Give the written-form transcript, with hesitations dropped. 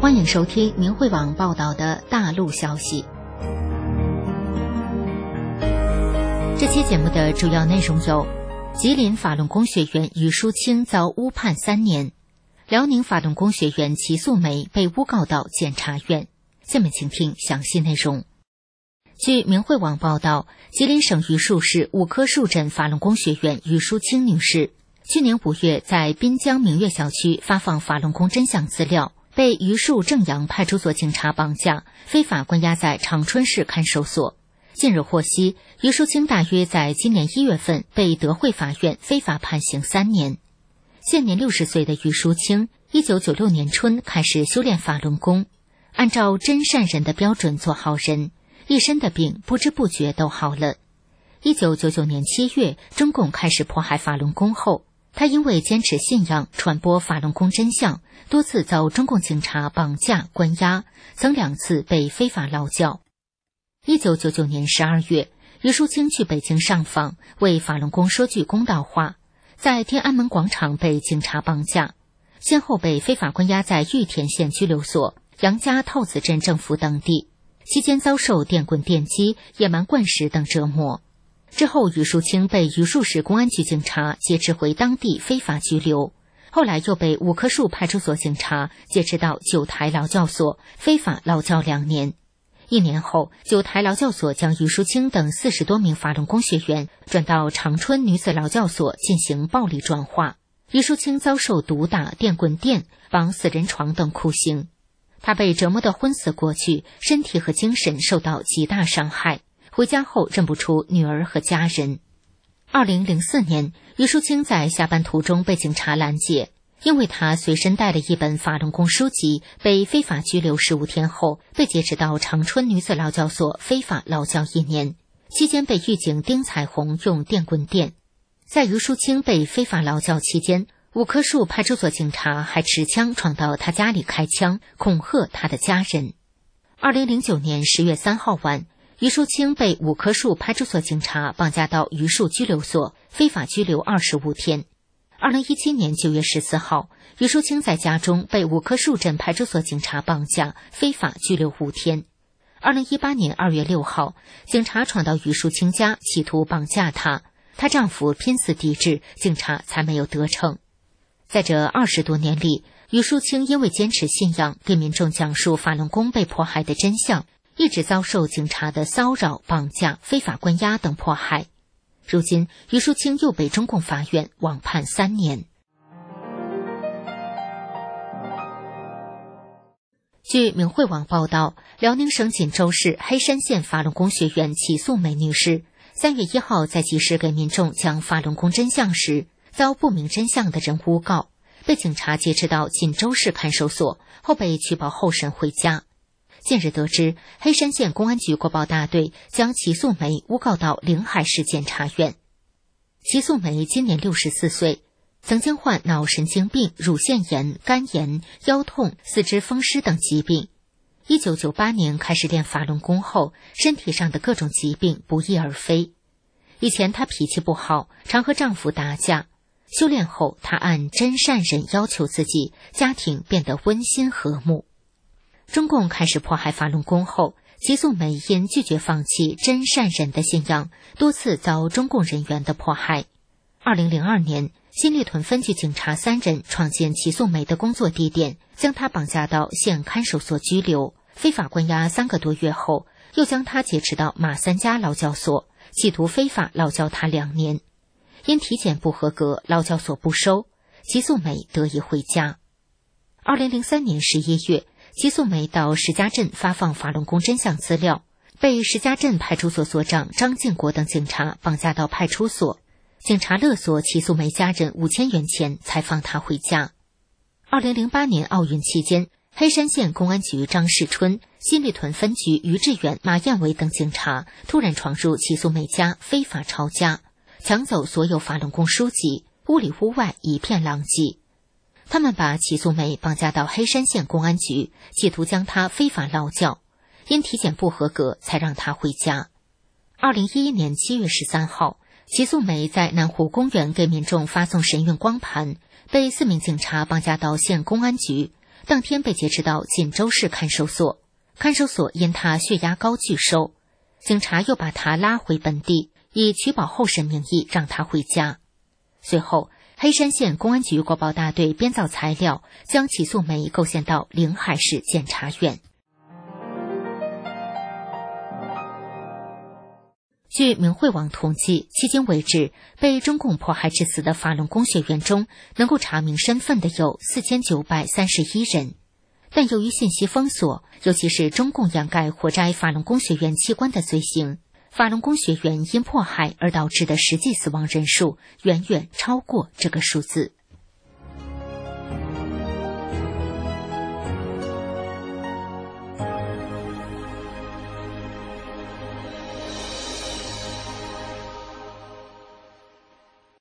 欢迎收听明慧网报道的大陆消息。这期节目的主要内容有：吉林法轮功学员于淑清遭诬判3年，辽宁法轮功学员齐素梅被诬告到检察院。下面请听详细内容。据明慧网报道，吉林省榆树市五棵树镇法轮功学员于淑清女士去年5月在滨江明月小区发放法轮功真相资料，被榆树正阳派出所警察绑架，非法关押在长春市看守所。近日获悉，于淑清大约在今年1月份被德惠法院非法判刑3年。现年60岁的于淑清，1996年春开始修炼法轮功，按照真善人的标准做好人，一身的病不知不觉都好了。1999年7月，中共开始迫害法轮功后，他因为坚持信仰、传播法轮功真相，多次遭中共警察绑架关押，曾2次被非法劳教。1999年12月，于淑清去北京上访，为法轮功说句公道话，在天安门广场被警察绑架，先后被非法关押在玉田县拘留所、杨家套子镇政府等地，期间遭受电棍电击、野蛮灌食等折磨。之后，于淑清被榆树市公安局警察劫持回当地非法拘留，后来又被五棵树派出所警察劫持到九台劳教所非法劳教2年。1年后，九台劳教所将于淑清等40多名法轮功学员转到长春女子劳教所进行暴力转化。于淑清遭受毒打、电棍电、绑死人床等酷刑，她被折磨得昏死过去，身体和精神受到极大伤害。回家后认不出女儿和家人。2004年，于淑清在下班途中被警察拦截，因为她随身带了一本法轮功书籍，被非法拘留15天后，被劫持到长春女子劳教所非法劳教1年，期间被狱警丁彩虹用电棍电。在于淑清被非法劳教期间，五棵树派出所警察还持枪闯到她家里开枪，恐吓她的家人。2009年10月3号晚，于淑清被五棵树派出所警察绑架到榆树拘留所，非法拘留25天。2017年9月14号，于淑清在家中被五棵树镇派出所警察绑架，非法拘留5天。2018年2月6号，警察闯到于淑清家，企图绑架她，她丈夫拼死抵制，警察才没有得逞。在这20多年里，于淑清因为坚持信仰，给民众讲述法轮功被迫害的真相，一直遭受警察的骚扰、绑架、非法关押等迫害。如今，于淑清又被中共法院网判3年。据明慧网报道，辽宁省锦州市黑山县法轮功学员齐素梅女士3月1号在集市给民众讲法轮功真相时，遭不明真相的人诬告，被警察劫持到锦州市看守所，后被取保候审回家。近日得知，黑山县公安局国保大队将齐素梅诬告到临海市检察院。齐素梅今年64岁，曾经患脑神经病、乳腺炎、肝炎、腰痛、四肢风湿等疾病。1998年开始练法轮功后，身体上的各种疾病不翼而飞。以前她脾气不好，常和丈夫打架。修炼后，她按真善忍要求自己，家庭变得温馨和睦。中共开始迫害法轮功后，齐素梅因拒绝放弃真善忍的信仰，多次遭中共人员的迫害。2002年，新立屯分局警察3人闯进齐素梅的工作地点，将她绑架到县看守所拘留，非法关押3个多月后，又将她劫持到马三家劳教所，企图非法劳教她2年。因体检不合格，劳教所不收，齐素梅得以回家。2003年11月，齐素梅到石家镇发放法轮功真相资料，被石家镇派出所所长张建国等警察绑架到派出所，警察勒索齐素梅家人5000元钱才放她回家。2008年奥运期间，黑山县公安局张世春、新立屯分局于志远、马艳伟等警察突然闯入齐素梅家，非法抄家，抢走所有法轮功书籍，屋里屋外一片狼藉。他们把齐素梅绑架到黑山县公安局，企图将她非法劳教，因体检不合格才让她回家。2011年7月13号，齐素梅在南湖公园给民众发送神韵光盘，被4名警察绑架到县公安局， 当天被劫持到锦州市看守所，看守所因他血压高拒收，警察又把他拉回本地，以取保候审名义让他回家。随后，黑山县公安局国保大队编造材料，将起诉梅构陷到临海市检察院。据明慧网统计，迄今为止，被中共迫害致死的法轮功学员中，能够查明身份的有4931人。但由于信息封锁，尤其是中共掩盖活摘法轮功学员器官的罪行，法轮功学员因迫害而导致的实际死亡人数远远超过这个数字。